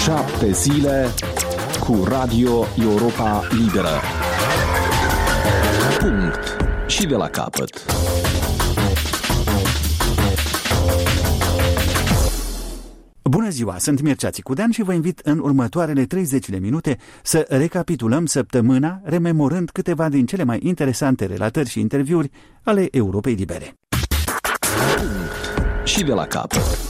7 zile cu Radio Europa Liberă. Punct. Și de la capăt. Bună ziua, sunt Mircea Țicudean și vă invit în următoarele 30 de minute să recapitulăm săptămâna, rememorând câteva din cele mai interesante relatări și interviuri ale Europei Libere. Și de la capăt.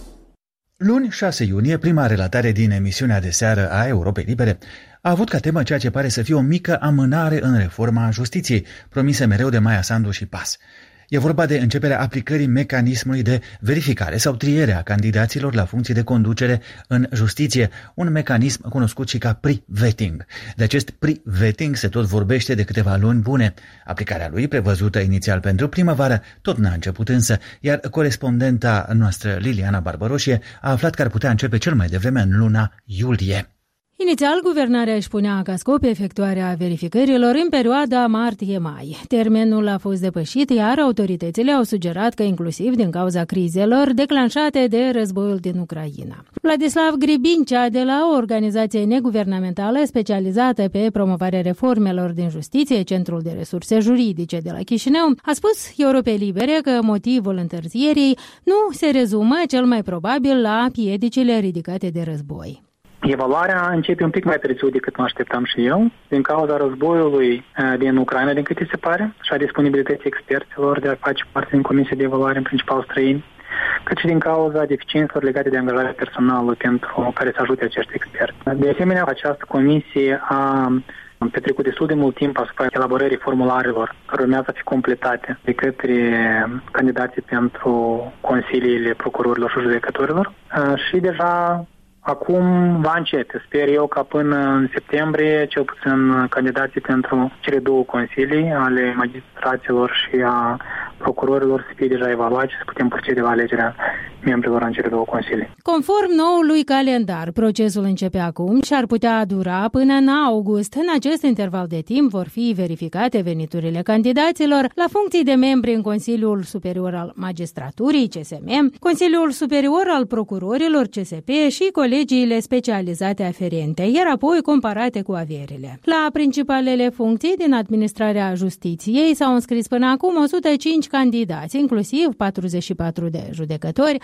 Luni, 6 iunie, prima relatare din emisiunea de seară a Europei Libere a avut ca temă ceea ce pare să fie o mică amânare în reforma justiției, promisă mereu de Maia Sandu și PAS. E vorba de începerea aplicării mecanismului de verificare sau triere a candidaților la funcții de conducere în justiție, un mecanism cunoscut și ca pre-vetting. De acest pre-vetting se tot vorbește de câteva luni bune. Aplicarea lui, prevăzută inițial pentru primăvară, tot n-a început însă, iar corespondenta noastră Liliana Barbaroșie a aflat că ar putea începe cel mai devreme în luna iulie. Inițial, guvernarea își punea ca scop efectuarea verificărilor în perioada martie-mai. Termenul a fost depășit, iar autoritățile au sugerat că inclusiv din cauza crizelor declanșate de războiul din Ucraina. Vladislav Gribincea, de la o organizație neguvernamentală specializată pe promovarea reformelor din justiție, Centrul de Resurse Juridice de la Chișinău, a spus Europei Libere că motivul întârzierii nu se rezumă cel mai probabil la piedicile ridicate de război. Evaluarea începe un pic mai târziu decât mă așteptam și eu, din cauza războiului din Ucraina, din câte se pare, și a disponibilității experților de a face parte din comisie de evaluare, în principal străini, cât și din cauza deficiențelor legate de angajarea personală pentru care să ajute acești experți. De asemenea, această comisie a petrecut destul de mult timp asupra elaborării formularelor care urmează a fi completate de către candidații pentru consiliile procurorilor și judecătorilor și deja acum va începe. Sper eu ca până în septembrie, cel puțin candidații pentru cele două consilii ale magistraților și a procurorilor să fie deja evaluați și să putem procede la alegerea membrilor în cele două consilii. Conform noului calendar, procesul începe acum și ar putea dura până în august. În acest interval de timp vor fi verificate veniturile candidaților la funcții de membri în Consiliul Superior al Magistraturii, CSM, Consiliul Superior al Procurorilor, CSP și colegiile specializate aferente, iar apoi comparate cu averile. La principalele funcții din administrarea justiției s-au înscris până acum 105 candidați, inclusiv 44 de judecători,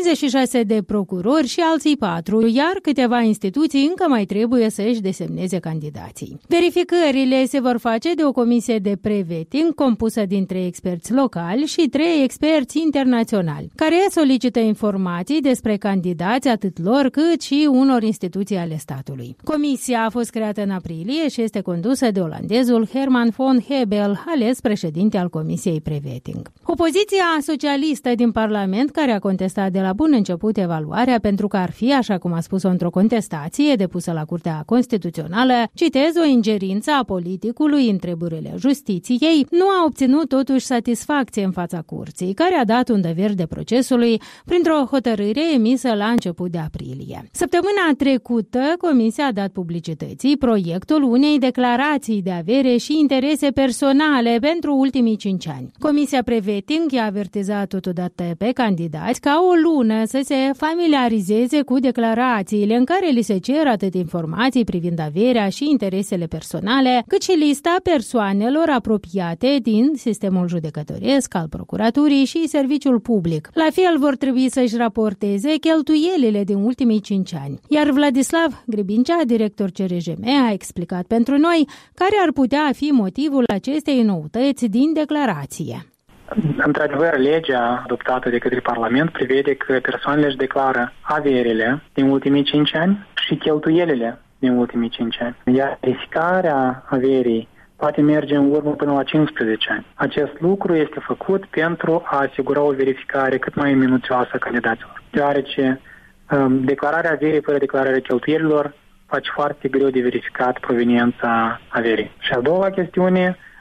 56 de procurori și alții 4, iar câteva instituții încă mai trebuie să își desemneze candidații. Verificările se vor face de o comisie de pre-vetting compusă din 3 experți locali și 3 experți internaționali, care solicită informații despre candidați atât lor cât și unor instituții ale statului. Comisia a fost creată în aprilie și este condusă de olandezul Herman von Hebel, ales președinte al Comisiei Pre-vetting. Opoziția socialistă din Parlament, care a contestat de la bun început evaluarea pentru că ar fi, așa cum a spus-o într-o contestație depusă la Curtea Constituțională, citez, o ingerință a politicului în treburile justiției, nu a obținut totuși satisfacție în fața curții, care a dat undă verde procesului printr-o hotărâre emisă la început de aprilie. Săptămâna trecută, Comisia a dat publicității proiectul unei declarații de avere și interese personale pentru ultimii 5 ani. Comisia Pre-vetting i-a avertizat totodată pe candidați ca o lună să se familiarizeze cu declarațiile în care li se cer atât informații privind averea și interesele personale, cât și lista persoanelor apropiate din sistemul judecătoresc, al procuraturii și serviciul public. La fel vor trebui să-și raporteze cheltuielile din ultimii 5 ani. Iar Vladislav Gribincea, director CRJM, a explicat pentru noi care ar putea fi motivul acestei noutăți din declarație. Într-adevăr, legea adoptată de către Parlament prevede că persoanele își declară averile din ultimii 5 ani și cheltuielile din ultimii 5 ani. Iar verificarea averii poate merge în urmă până la 15 ani. Acest lucru este făcut pentru a asigura o verificare cât mai minuțioasă a candidaților, deoarece declararea averii fără declararea cheltuielilor face foarte greu de verificat proveniența averii. Și a doua chestiune,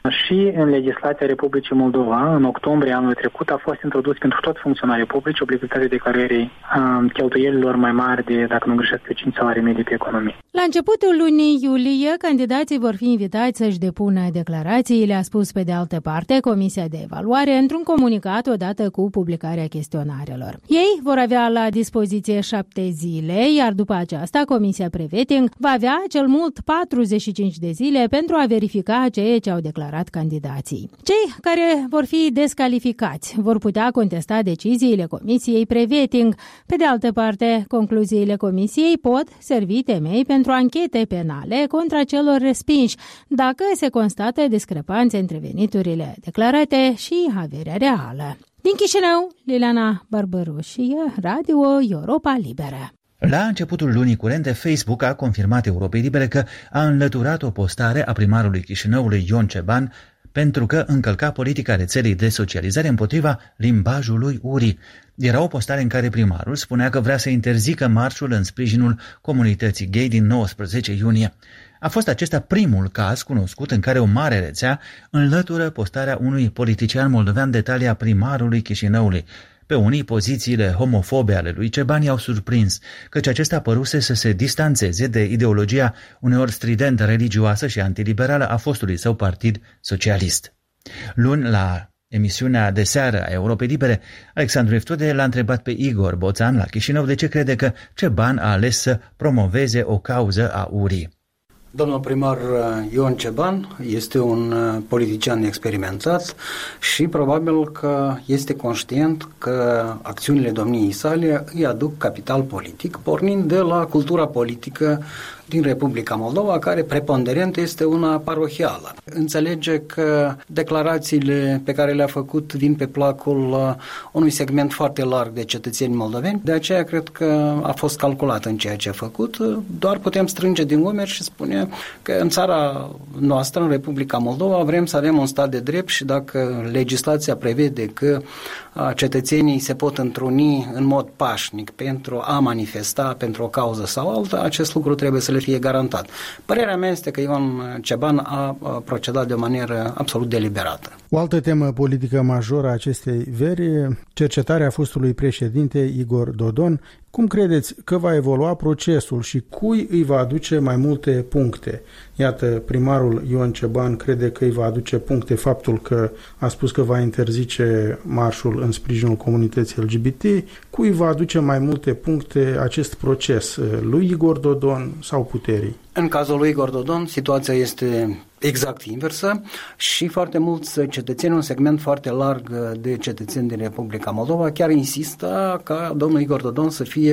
Și în legislația Republicii Moldova, în octombrie anului trecut, a fost introdus pentru toți funcționarii publici obligativitatea declarării cheltuielilor mai mari de, dacă nu greșesc, 5 salarii medii pe economie. La începutul lunii iulie, candidații vor fi invitați să-și depună declarațiile, a spus pe de altă parte Comisia de Evaluare într-un comunicat odată cu publicarea chestionarelor. Ei vor avea la dispoziție 7 zile, iar după aceasta Comisia Preveting va avea cel mult 45 de zile pentru a verifica ceea ce au declarat candidații. Cei care vor fi descalificați vor putea contesta deciziile Comisiei Preveting. Pe de altă parte, concluziile Comisiei pot servi temei pentru anchete penale contra celor respinși, dacă se constată discrepanțe între veniturile declarate și averea reală. Din Chișinău, Liliana Barbărușie, Radio Europa Liberă. La începutul lunii curente, Facebook a confirmat Europei Libere că a înlăturat o postare a primarului Chișinăului Ion Ceban pentru că încălca politica rețelei de socializare împotriva limbajului urii. Era o postare în care primarul spunea că vrea să interzică marșul în sprijinul comunității gay din 19 iunie. A fost acesta primul caz cunoscut în care o mare rețea înlătură postarea unui politician moldovean de talia primarului Chișinăului. Pe unii, pozițiile homofobe ale lui Ceban i-au surprins, căci acesta păruse să se distanțeze de ideologia uneori strident religioasă și antiliberală a fostului său partid socialist. Luni, la emisiunea de seară a Europei Libere, Alexandru Eftode l-a întrebat pe Igor Boțan la Chișinău de ce crede că Ceban a ales să promoveze o cauză a urii. Domnul primar Ion Ceban este un politician experimentat și probabil că este conștient că acțiunile domniei sale îi aduc capital politic, pornind de la cultura politică din Republica Moldova, care preponderent este una parohială. Înțelege că declarațiile pe care le-a făcut vin pe placul unui segment foarte larg de cetățeni moldoveni, de aceea cred că a fost calculat în ceea ce a făcut. Doar putem strânge din umeri și spune că în țara noastră, în Republica Moldova, vrem să avem un stat de drept și dacă legislația prevede că cetățenii se pot întruni în mod pașnic pentru a manifesta pentru o cauză sau alta, acest lucru trebuie să le fie garantat. Părerea mea este că Ion Ceban a procedat de o manieră absolut deliberată. O altă temă politică majoră a acestei veri, cercetarea fostului președinte Igor Dodon. Cum credeți că va evolua procesul și cui îi va aduce mai multe puncte? Iată, primarul Ion Ceban crede că îi va aduce puncte faptul că a spus că va interzice marșul în sprijinul comunității LGBT. Cui va aduce mai multe puncte acest proces? Lui Igor Dodon sau puterii? În cazul lui Igor Dodon, situația este exact inversă și foarte mulți cetățeni, un segment foarte larg de cetățeni din Republica Moldova, chiar insistă ca domnul Igor Dodon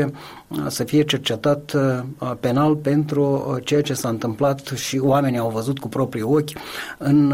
să fie cercetat penal pentru ceea ce s-a întâmplat și oamenii au văzut cu proprii ochi în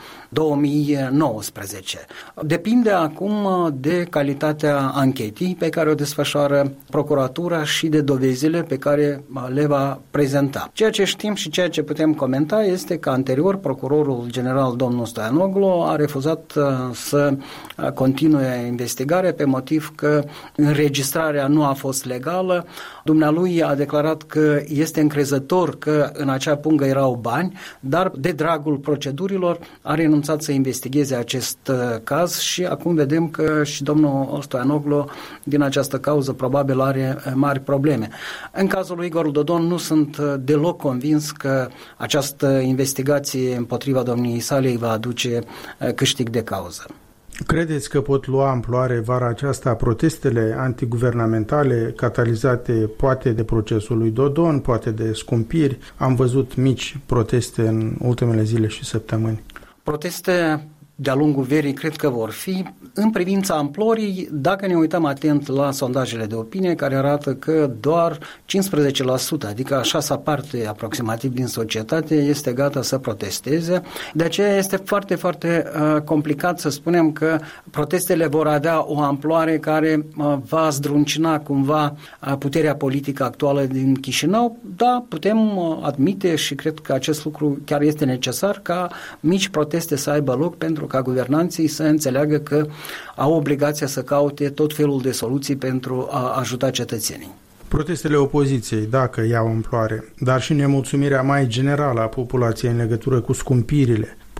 2019. Depinde acum de calitatea anchetei pe care o desfășoară procuratura și de dovezile pe care le va prezenta. Ceea ce știm și ceea ce putem comenta este că anterior procurorul general domnul Stoianoglu a refuzat să continue investigarea pe motiv că înregistrarea nu a fost legală. Dumnealui a declarat că este încrezător că în acea pungă erau bani, dar de dragul procedurilor a renunțat să investigheze acest caz și acum vedem că și domnul Stoianoglu din această cauză probabil are mari probleme. În cazul lui Igor Dodon nu sunt deloc convins că această investigație împotriva domniei sale îi va aduce câștig de cauză. Credeți că pot lua amploare vara aceasta protestele antiguvernamentale catalizate poate de procesul lui Dodon, poate de scumpiri? Am văzut mici proteste în ultimele zile și săptămâni. Proteste de-a lungul verii cred că vor fi. În privința amplorii, dacă ne uităm atent la sondajele de opinie care arată că doar 15%, adică a șasea parte aproximativ din societate este gata să protesteze. De aceea este foarte, foarte complicat să spunem că protestele vor avea o amploare care va zdruncina cumva puterea politică actuală din Chișinău. Da, putem admite și cred că acest lucru chiar este necesar ca mici proteste să aibă loc pentru ca guvernanții să înțeleagă că au obligația să caute tot felul de soluții pentru a ajuta cetățenii. Protestele opoziției, dacă iau amploare, dar și nemulțumirea mai generală a populației în legătură cu scumpirile,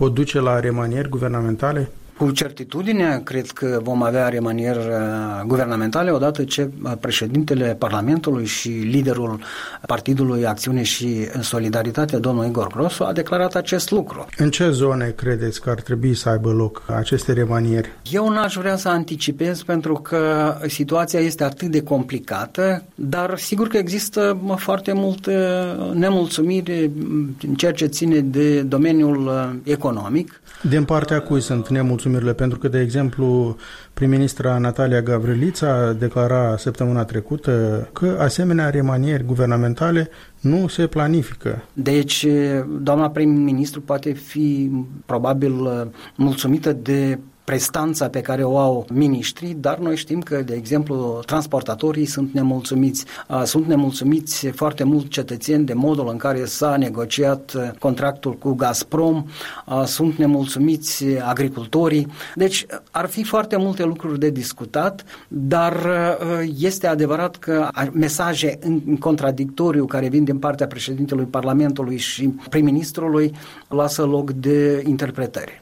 pot duce la remanieri guvernamentale? Cu certitudine, cred că vom avea remanieri guvernamentale odată ce președintele Parlamentului și liderul Partidului Acțiune și Solidaritate, domnul Igor Grosu, a declarat acest lucru. În ce zone credeți că ar trebui să aibă loc aceste remanieri? Eu n-aș vrea să anticipez pentru că situația este atât de complicată, dar sigur că există foarte multe nemulțumiri în ceea ce ține de domeniul economic. Din partea cui sunt nemulțumirile? Pentru că, de exemplu, prim-ministra Natalia Gavrilița declara săptămâna trecută că asemenea remanieri guvernamentale nu se planifică. Deci, doamna prim-ministru poate fi probabil mulțumită de prestanța pe care o au miniștrii, dar noi știm că, de exemplu, transportatorii sunt nemulțumiți. Sunt nemulțumiți foarte mulți cetățeni de modul în care s-a negociat contractul cu Gazprom, sunt nemulțumiți agricultorii. Deci ar fi foarte multe lucruri de discutat, dar este adevărat că mesaje în contradictoriu care vin din partea președintelui Parlamentului și prim-ministrului lasă loc de interpretări.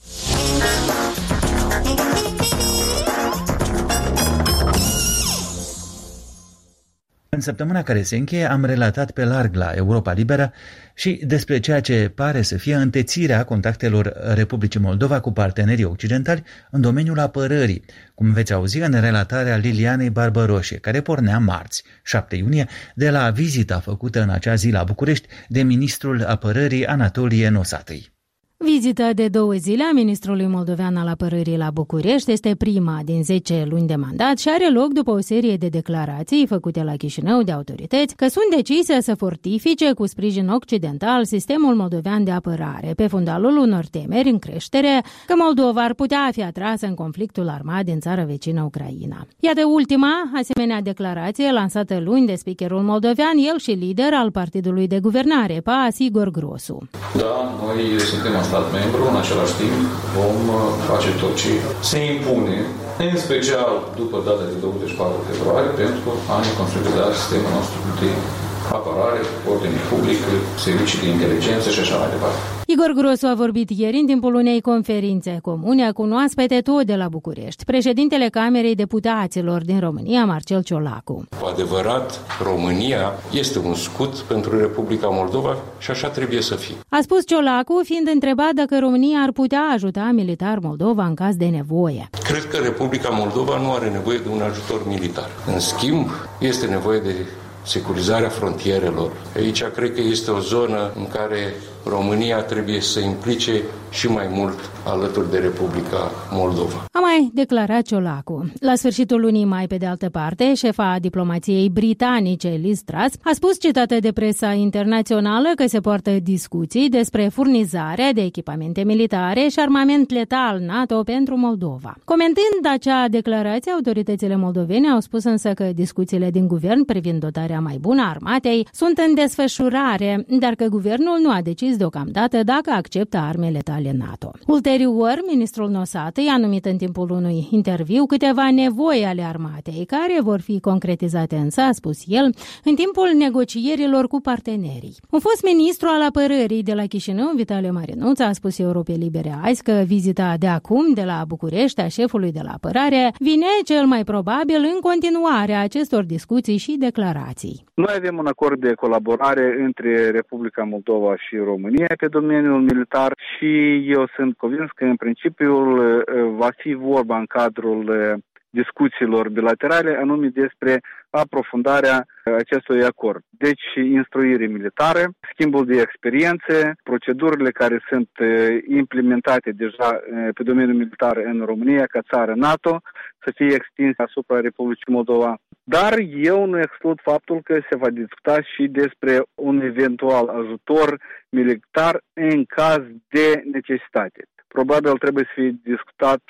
În săptămâna care se încheie am relatat pe larg la Europa Liberă și despre ceea ce pare să fie întețirea contactelor Republicii Moldova cu partenerii occidentali în domeniul apărării, cum veți auzi în relatarea Lilianei Barbaroșe, care pornea marți, 7 iunie, de la vizita făcută în acea zi la București de ministrul apărării Anatolie Nosatăi. Vizita de 2 zile a ministrului moldovean al apărării la București este prima din 10 luni de mandat și are loc după o serie de declarații făcute la Chișinău de autorități că sunt decise să fortifice cu sprijin occidental sistemul moldovean de apărare, pe fundalul unor temeri în creștere că Moldova ar putea fi atrasă în conflictul armat din țara vecină Ucraina. Iată ultima asemenea declarație lansată luni de speakerul moldovean, el și lider al partidului de guvernare, PAS, Igor Grosu. Da, noi suntem stat membru, în același timp vom face tot ce se impune, în special după data de 24 februarie, pentru a ne consolida sistemul nostru de apărare, ordine publică, servicii de inteligență și așa mai departe. Igor Grosu a vorbit ieri în timpul unei conferințe comune cu un oaspete tot de la București, președintele Camerei Deputaților din România, Marcel Ciolacu. Cu adevărat, România este un scut pentru Republica Moldova și așa trebuie să fie. A spus Ciolacu, fiind întrebat dacă România ar putea ajuta militar Moldova în caz de nevoie. Cred că Republica Moldova nu are nevoie de un ajutor militar. În schimb, este nevoie de securizarea frontierelor. Aici cred că este o zonă în care România trebuie să implice și mai mult alături de Republica Moldova. A mai declarat Ciolacu. La sfârșitul lunii mai, pe de altă parte, șefa diplomației britanice, Liz Truss, a spus, citată de presa internațională, că se poartă discuții despre furnizarea de echipamente militare și armament letal NATO pentru Moldova. Comentând acea declarație, autoritățile moldovene au spus însă că discuțiile din guvern privind dotarea mai bună a armatei sunt în desfășurare, dar că guvernul nu a decis deocamdată dacă acceptă arme letale NATO. Ulterior, ministrul Nosatăi a numit în timpul unui interviu câteva nevoi ale armatei, care vor fi concretizate însă, a spus el, în timpul negocierilor cu partenerii. Un fost ministru al apărării de la Chișinău, Vitale Marinuța, a spus Europei Libere azi că vizita de acum de la București a șefului de la apărare vine cel mai probabil în continuarea acestor discuții și declarații. Noi avem un acord de colaborare între Republica Moldova și România pe domeniul militar și eu sunt convins că în principiul va fi vorba în cadrul discuțiilor bilaterale anume despre aprofundarea acestui acord. Deci, instruire militară, schimbul de experiențe, procedurile care sunt implementate deja pe domeniul militar în România ca țară NATO să fie extinse asupra Republicii Moldova. Dar eu nu exclud faptul că se va discuta și despre un eventual ajutor militar în caz de necesitate. Probabil trebuie să fie discutat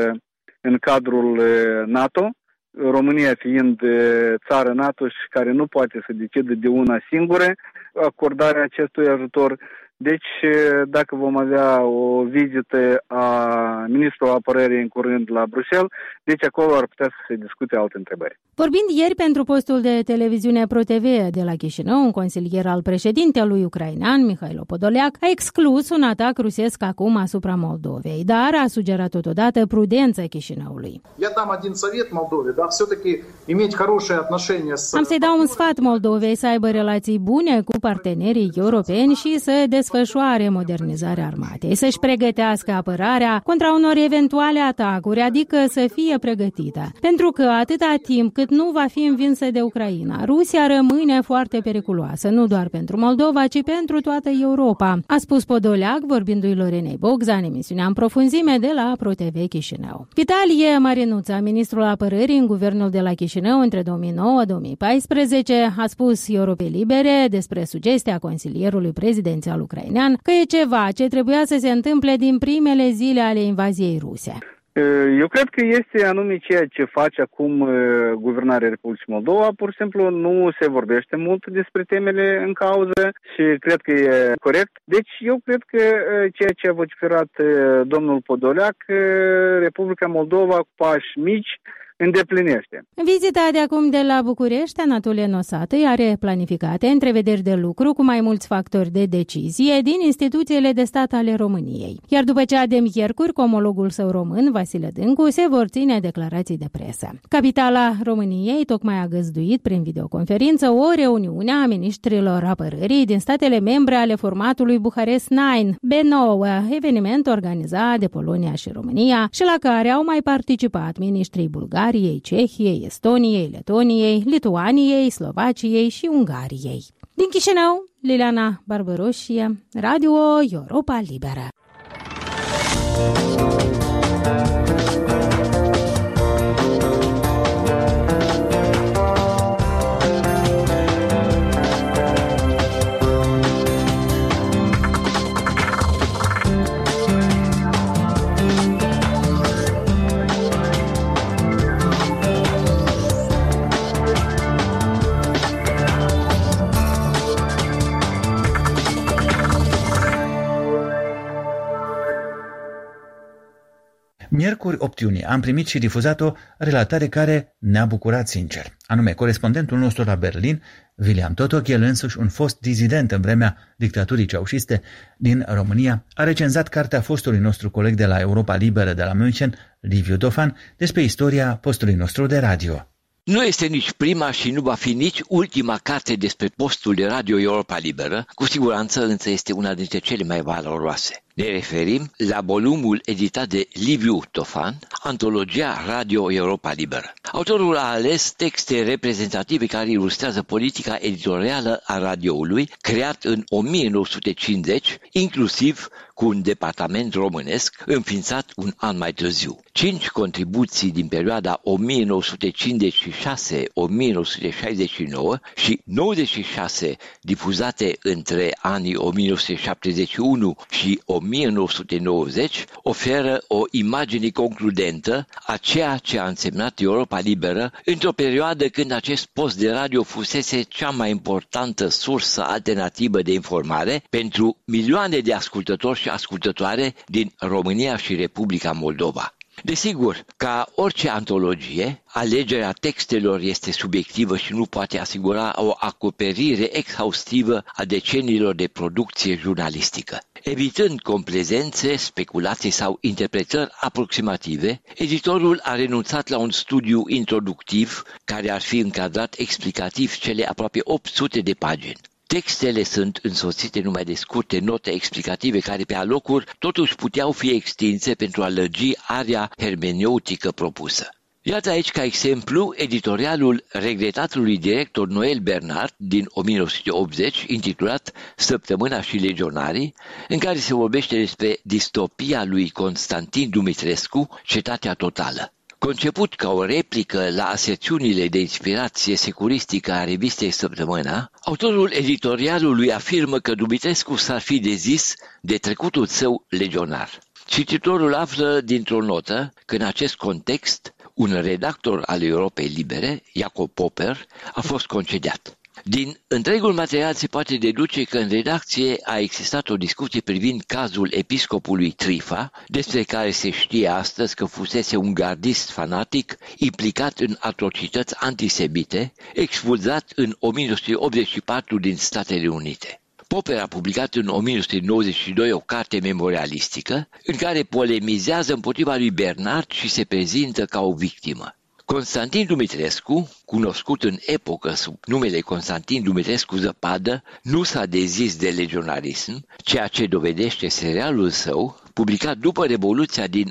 în cadrul NATO, România fiind țară NATO și care nu poate să decide de una singură acordarea acestui ajutor, Deci, dacă vom avea o vizită a ministrului apărării în curând la Bruxelles, deci acolo ar putea să se discute alte întrebări. Vorbind ieri pentru postul de televiziune ProTV de la Chișinău, un consilier al președintelui ucrainean, Mihailo Podolyak, a exclus un atac rusesc acum asupra Moldovei, dar a sugerat totodată prudența Chișinăului. Am să-i dau un sfat Moldovei să aibă relații bune cu partenerii europeni și să desfășoare modernizarea armatei, să-și pregătească apărarea contra unor eventuale atacuri, adică să fie pregătită. Pentru că atâta timp cât nu va fi învinsă de Ucraina, Rusia rămâne foarte periculoasă, nu doar pentru Moldova, ci pentru toată Europa, a spus Podolyak, vorbindu-i Lorenei Bogza în emisiunea În profunzime de la ProTV Chișinău. Vitalie Marinuța, ministrul apărării în guvernul de la Chișinău între 2009-2014, a spus Europei Libere despre sugestia consilierului prezidențial ucrainean că e ceva ce trebuia să se întâmple din primele zile ale invaziei ruse. Eu cred că este anume ceea ce face acum guvernarea Republicii Moldova. Pur și simplu nu se vorbește mult despre temele în cauză și cred că e corect. Deci eu cred că ceea ce a vociferat domnul Podolyak, Republica Moldova cu pași mici îndeplinește. Vizita de acum de la București, Anatole Nosatăi, are planificate întrevederi de lucru cu mai mulți factori de decizie din instituțiile de stat ale României. Iar după cea de miercuri, cu omologul său român, Vasile Dâncu, se vor ține declarații de presă. Capitala României tocmai a găzduit prin videoconferință o reuniune a ministrilor apărării din statele membre ale formatului Bucharest 9, B9, eveniment organizat de Polonia și România și la care au mai participat ministrii Bulgariei, Cehiei, Estoniei, Letoniei, Lituaniei, Slovaciei și Ungariei. Din Chișinău, Liliana Barbaroșie, Radio Europa Liberă. Miercuri 8 iunie am primit și difuzat o relatare care ne-a bucurat sincer. Anume, corespondentul nostru la Berlin, William Totok, el însuși un fost dizident în vremea dictaturii ceaușiste din România, a recenzat cartea fostului nostru coleg de la Europa Liberă de la München, Liviu Dofan, despre istoria postului nostru de radio. Nu este nici prima și nu va fi nici ultima carte despre postul de Radio Europa Liberă, cu siguranță însă este una dintre cele mai valoroase. Ne referim la volumul editat de Liviu Dofan, Antologia Radio Europa Liberă. Autorul a ales texte reprezentative care ilustrează politica editorială a radioului, creat în 1950, inclusiv cu un departament românesc, înființat un an mai târziu. 5 contribuții din perioada 1956-1969 și 96 difuzate între anii 1971 și 1990 oferă o imagine concludentă a ceea ce a însemnat Europa Liberă într-o perioadă când acest post de radio fusese cea mai importantă sursă alternativă de informare pentru milioane de ascultători și ascultătoare din România și Republica Moldova. Desigur, ca orice antologie, alegerea textelor este subiectivă și nu poate asigura o acoperire exhaustivă a deceniilor de producție jurnalistică. Evitând complezențe, speculații sau interpretări aproximative, editorul a renunțat la un studiu introductiv care ar fi încadrat explicativ cele aproape 800 de pagini. Textele sunt însoțite numai de scurte note explicative care pe alocuri totuși puteau fi extinse pentru a lărgi area hermeneutică propusă. Iată aici ca exemplu editorialul regretatului director Noel Bernard din 1980, intitulat Săptămâna și legionarii, în care se vorbește despre distopia lui Constantin Dumitrescu, Cetatea totală. Conceput ca o replică la aserțiunile de inspirație securistică a revistei Săptămâna, autorul editorialului afirmă că Dumitrescu s-ar fi dezis de trecutul său legionar. Cititorul află dintr-o notă că în acest context un redactor al Europei Libere, Jacob Popper, a fost concediat. Din întregul material se poate deduce că în redacție a existat o discuție privind cazul episcopului Trifa, despre care se știe astăzi că fusese un gardist fanatic implicat în atrocități antisemite, expulzat în 1984 din Statele Unite. Popper a publicat în 1992 o carte memorialistică în care polemizează împotriva lui Bernard și se prezintă ca o victimă. Constantin Dumitrescu, cunoscut în epocă sub numele Constantin Dumitrescu Zăpadă, nu s-a dezis de legionarism, ceea ce dovedește serialul său, publicat după Revoluția din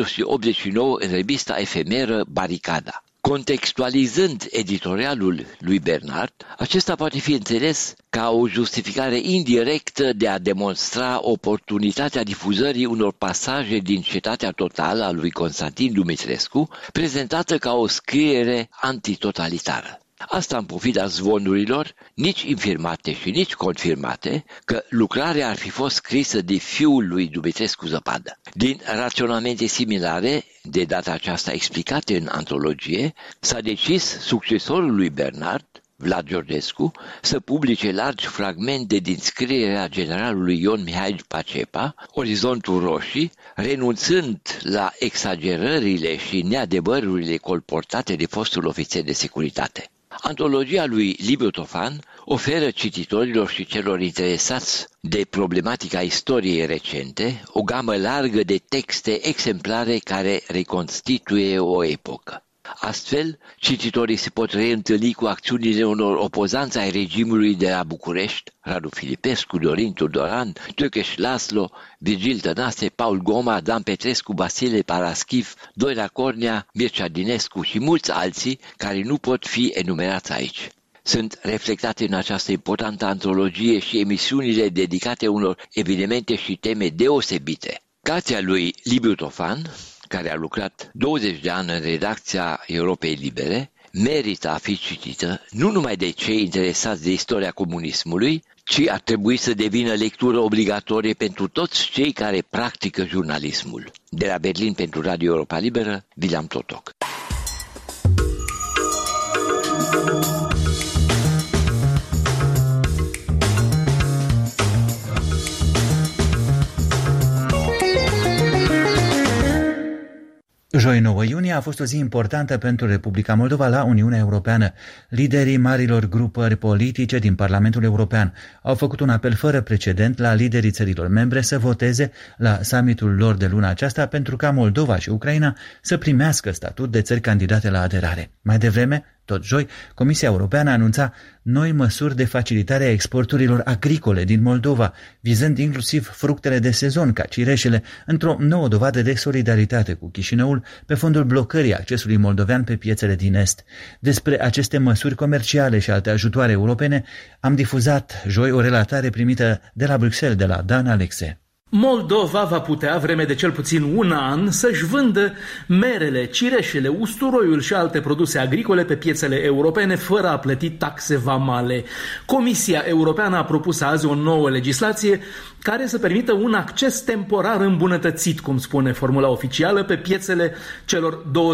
1989 în revista efemeră Baricada. Contextualizând editorialul lui Bernard, acesta poate fi înțeles ca o justificare indirectă de a demonstra oportunitatea difuzării unor pasaje din Cetatea Totală a lui Constantin Dumitrescu, prezentată ca o scriere antitotalitară. Asta în pofida zvonurilor, nici infirmate și nici confirmate, că lucrarea ar fi fost scrisă de fiul lui Dumitrescu Zăpadă. Din raționamente similare, de data aceasta explicate în antologie, s-a decis succesorul lui Bernard, Vlad Georgescu, să publice largi fragmente din scrierea generalului Ion Mihai Pacepa, Orizontul Roșii, renunțând la exagerările și neadevărurile colportate de fostul ofițer de securitate. Antologia lui Liviu Tofan oferă cititorilor și celor interesați de problematica istoriei recente o gamă largă de texte exemplare care reconstituie o epocă. Astfel, cititorii se pot reîntâlni cu acțiunile unor opozanți ai regimului de la București, Radu Filipescu, Dorin Tudoran, Tăcăș Laslo, Virgil Tănase, Paul Goma, Dan Petrescu, Vasile Paraschiv, Doina Cornea, Mircea Dinescu și mulți alții care nu pot fi enumerați aici. Sunt reflectate în această importantă antologie și emisiunile dedicate unor evenimente și teme deosebite. Cartea lui Liviu Tofan, care a lucrat 20 de ani în redacția Europei Libere, merită a fi citită nu numai de cei interesați de istoria comunismului, ci ar trebui să devină lectură obligatorie pentru toți cei care practică jurnalismul. De la Berlin pentru Radio Europa Liberă, William Totoc. Joi 9 iunie a fost o zi importantă pentru Republica Moldova la Uniunea Europeană. Liderii marilor grupări politice din Parlamentul European au făcut un apel fără precedent la liderii țărilor membre să voteze la summitul lor de luna aceasta pentru ca Moldova și Ucraina să primească statut de țări candidate la aderare. Mai devreme, tot joi, Comisia Europeană anunța noi măsuri de facilitare a exporturilor agricole din Moldova, vizând inclusiv fructele de sezon, ca cireșele, într-o nouă dovadă de solidaritate cu Chișinăul pe fondul blocării accesului moldovean pe piețele din Est. Despre aceste măsuri comerciale și alte ajutoare europene am difuzat joi o relatare primită de la Bruxelles de la Dan Alexe. Moldova va putea, vreme de cel puțin un an, să-și vândă merele, cireșele, usturoiul și alte produse agricole pe piețele europene fără a plăti taxe vamale. Comisia Europeană a propus azi o nouă legislație care să permită un acces temporar îmbunătățit, cum spune formula oficială, pe piețele celor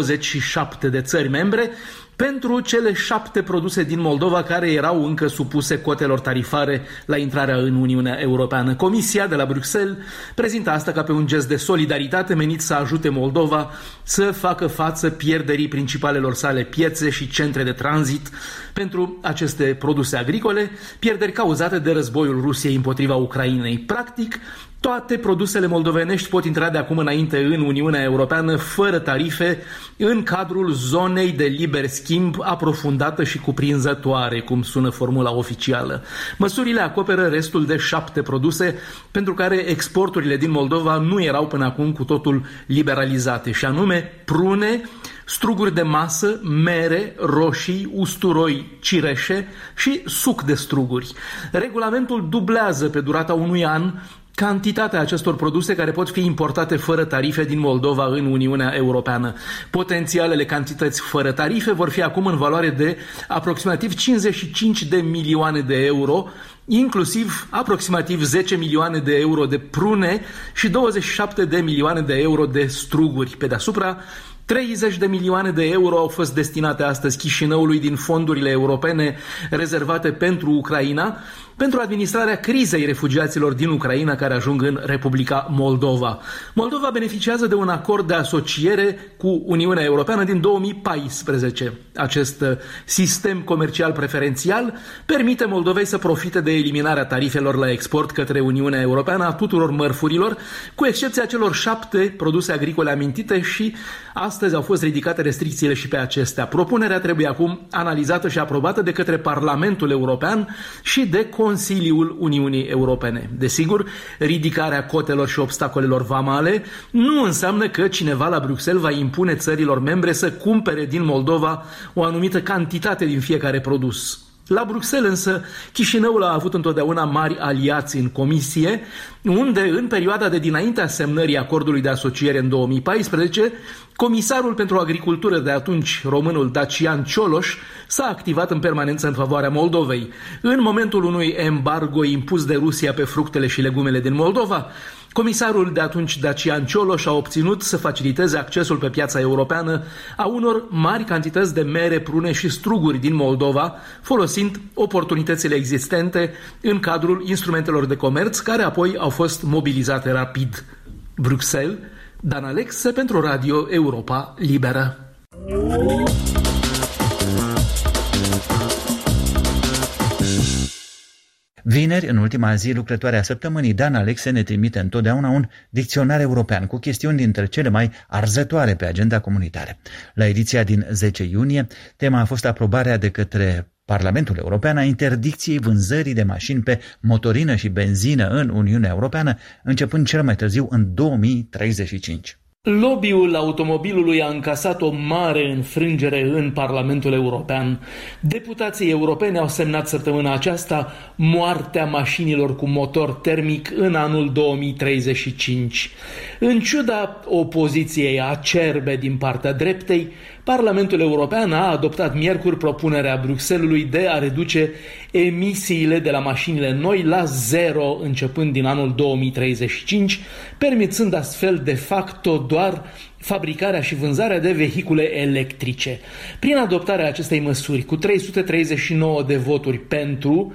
27 de țări membre, pentru cele 7 produse din Moldova care erau încă supuse cotelor tarifare la intrarea în Uniunea Europeană. Comisia de la Bruxelles prezintă asta ca pe un gest de solidaritate menit să ajute Moldova să facă față pierderii principalelor sale piețe și centre de tranzit pentru aceste produse agricole, pierderi cauzate de războiul Rusiei împotriva Ucrainei. Practic, toate produsele moldovenești pot intra de acum înainte în Uniunea Europeană fără tarife în cadrul zonei de liber schimb aprofundată și cuprinzătoare, cum sună formula oficială. Măsurile acoperă restul de 7 produse pentru care exporturile din Moldova nu erau până acum cu totul liberalizate, și anume prune, struguri de masă, mere, roșii, usturoi, cireșe și suc de struguri. Regulamentul dublează pe durata unui an cantitatea acestor produse care pot fi importate fără tarife din Moldova în Uniunea Europeană. Potențialele cantități fără tarife vor fi acum în valoare de aproximativ 55 de milioane de euro, inclusiv aproximativ 10 milioane de euro de prune și 27 de milioane de euro de struguri. Pe deasupra, 30 de milioane de euro au fost destinate astăzi Chișinăului din fondurile europene rezervate pentru Ucraina, pentru administrarea crizei refugiaților din Ucraina care ajung în Republica Moldova. Moldova beneficiază de un acord de asociere cu Uniunea Europeană din 2014. Acest sistem comercial preferențial permite Moldovei să profite de eliminarea tarifelor la export către Uniunea Europeană a tuturor mărfurilor, cu excepția celor 7 produse agricole amintite, și astăzi au fost ridicate restricțiile și pe acestea. Propunerea trebuie acum analizată și aprobată de către Parlamentul European și de Consiliul Uniunii Europene. Desigur, ridicarea cotelor și obstacolelor vamale nu înseamnă că cineva la Bruxelles va impune țărilor membre să cumpere din Moldova o anumită cantitate din fiecare produs. La Bruxelles însă, Chișinăul a avut întotdeauna mari aliați în comisie, unde în perioada de dinaintea semnării acordului de asociere în 2014, comisarul pentru agricultură de atunci, românul Dacian Cioloș, s-a activat în permanență în favoarea Moldovei. În momentul unui embargo impus de Rusia pe fructele și legumele din Moldova, comisarul de atunci Dacian Cioloș a obținut să faciliteze accesul pe piața europeană a unor mari cantități de mere, prune și struguri din Moldova, folosind oportunitățile existente în cadrul instrumentelor de comerț, care apoi au fost mobilizate rapid. Bruxelles, Dan Alexe pentru Radio Europa Liberă. Vineri, în ultima zi lucrătoare a săptămânii, Dan Alexe ne trimite întotdeauna un dicționar european cu chestiuni dintre cele mai arzătoare pe agenda comunitară. La ediția din 10 iunie, tema a fost aprobarea de către Parlamentul European a interdicției vânzării de mașini pe motorină și benzină în Uniunea Europeană, începând cel mai târziu în 2035. Lobby-ul automobilului a încasat o mare înfrângere în Parlamentul European. Deputații europeni au semnat săptămâna aceasta moartea mașinilor cu motor termic în anul 2035. În ciuda opoziției acerbe din partea dreptei, Parlamentul European a adoptat miercuri propunerea Bruxellesului de a reduce emisiile de la mașinile noi la 0 începând din anul 2035, permițând astfel de facto doar fabricarea și vânzarea de vehicule electrice. Prin adoptarea acestei măsuri, cu 339 de voturi pentru,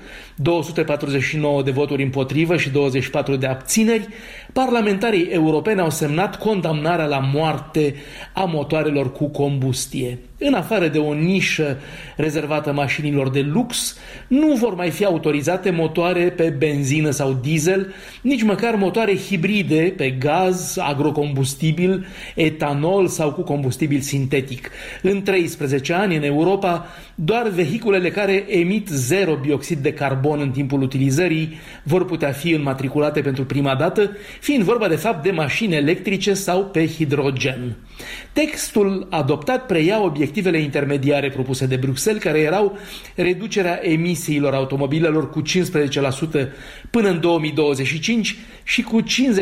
249 de voturi împotrivă și 24 de abțineri, parlamentarii europeni au semnat condamnarea la moarte a motoarelor cu combustie. În afară de o nișă rezervată mașinilor de lux, nu vor mai fi autorizate motoare pe benzină sau diesel, nici măcar motoare hibride pe gaz, agrocombustibil, etanol sau cu combustibil sintetic. În 13 ani, în Europa, doar vehiculele care emit 0 bioxid de carbon în timpul utilizării vor putea fi înmatriculate pentru prima dată, fiind vorba de fapt de mașini electrice sau pe hidrogen. Textul adoptat preia obiectivele intermediare propuse de Bruxelles, care erau reducerea emisiilor automobilelor cu 15% până în 2025 și cu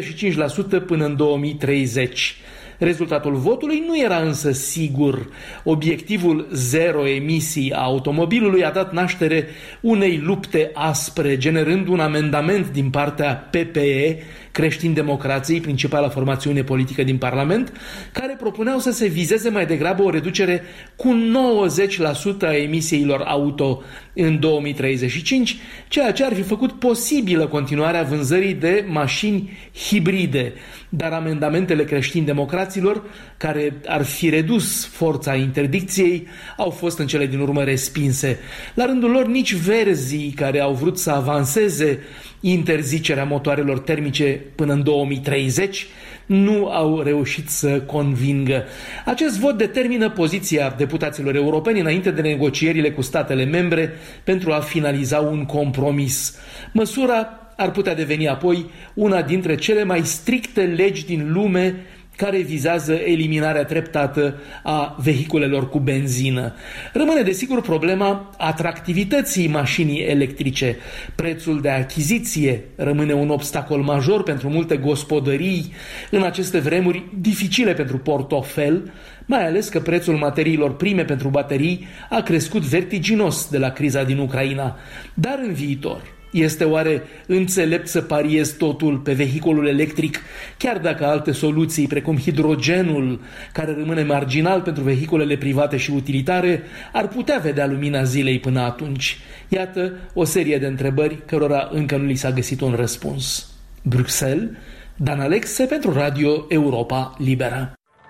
55% până în 2030. Rezultatul votului nu era însă sigur. Obiectivul 0 emisii a automobilului a dat naștere unei lupte aspre, generând un amendament din partea PPE, Creștini-Democrații, principala formațiune politică din Parlament, care propuneau să se vizeze mai degrabă o reducere cu 90% a emisiilor auto în 2035, ceea ce ar fi făcut posibilă continuarea vânzării de mașini hibride. Dar amendamentele creștini-democraților, care ar fi redus forța interdicției, au fost în cele din urmă respinse. La rândul lor, nici verzii, care au vrut să avanseze interzicerea motoarelor termice până în 2030, nu au reușit să convingă. Acest vot determină poziția deputaților europeni înainte de negocierile cu statele membre pentru a finaliza un compromis. Măsura ar putea deveni apoi una dintre cele mai stricte legi din lume care vizează eliminarea treptată a vehiculelor cu benzină. Rămâne desigur problema atractivității mașinii electrice. Prețul de achiziție rămâne un obstacol major pentru multe gospodării în aceste vremuri dificile pentru portofel, mai ales că prețul materiilor prime pentru baterii a crescut vertiginos de la criza din Ucraina. Dar în viitor, Este oare înțelept să pariezi totul pe vehiculul electric, chiar dacă alte soluții, precum hidrogenul, care rămâne marginal pentru vehiculele private și utilitare, ar putea vedea lumina zilei până atunci? Iată o serie de întrebări cărora încă nu li s-a găsit un răspuns. Bruxelles, Dan Alexe pentru Radio Europa Liberă.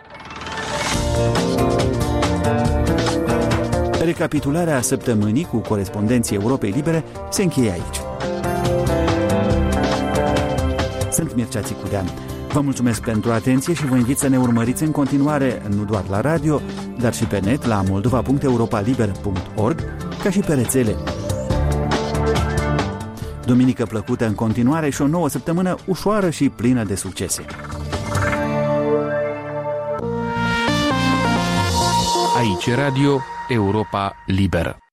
Recapitularea săptămânii cu corespondenții Europei Libere se încheie aici. Sunt Mircea Țicudean. Vă mulțumesc pentru atenție și vă invit să ne urmăriți în continuare, nu doar la radio, dar și pe net la moldova.europaliber.org, ca și pe rețele. Duminică plăcută în continuare și o nouă săptămână ușoară și plină de succese. Aici Radio Europa Liberă.